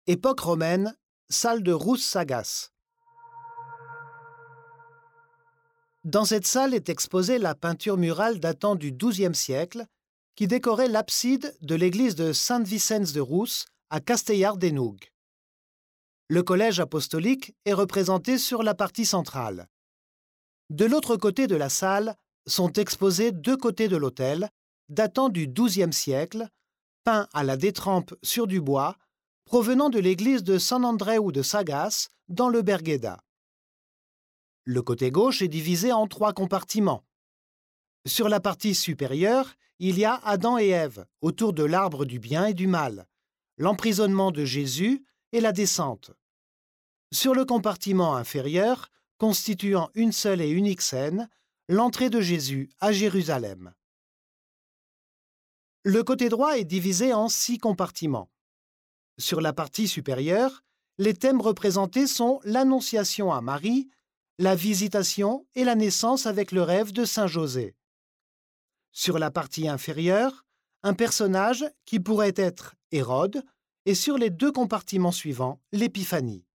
Époque romaine, salle de Rousse Sagas. Dans cette salle est exposée la peinture murale datant du XIIe siècle qui décorait l'abside de l'église de Sainte-Vicence de Rousse à Castellar-des-Nougres. Le collège apostolique est représenté sur la partie centrale. De l'autre côté de la salle sont exposés deux côtés de l'autel, datant du XIIe siècle, peints à la détrempe sur du bois, provenant de l'église de Sant Andreu de Sagas dans le Berguedà. Le côté gauche est divisé en trois compartiments. Sur la partie supérieure, il y a Adam et Ève, autour de l'arbre du bien et du mal, l'emprisonnement de Jésus et la descente. Sur le compartiment inférieur, constituant une seule et unique scène, l'entrée de Jésus à Jérusalem. Le côté droit est divisé en 6 compartiments. Sur la partie supérieure, les thèmes représentés sont l'Annonciation à Marie, la Visitation et la naissance avec le rêve de Saint José. Sur la partie inférieure, un personnage qui pourrait être Hérode, et sur les 2 compartiments suivants, l'Épiphanie.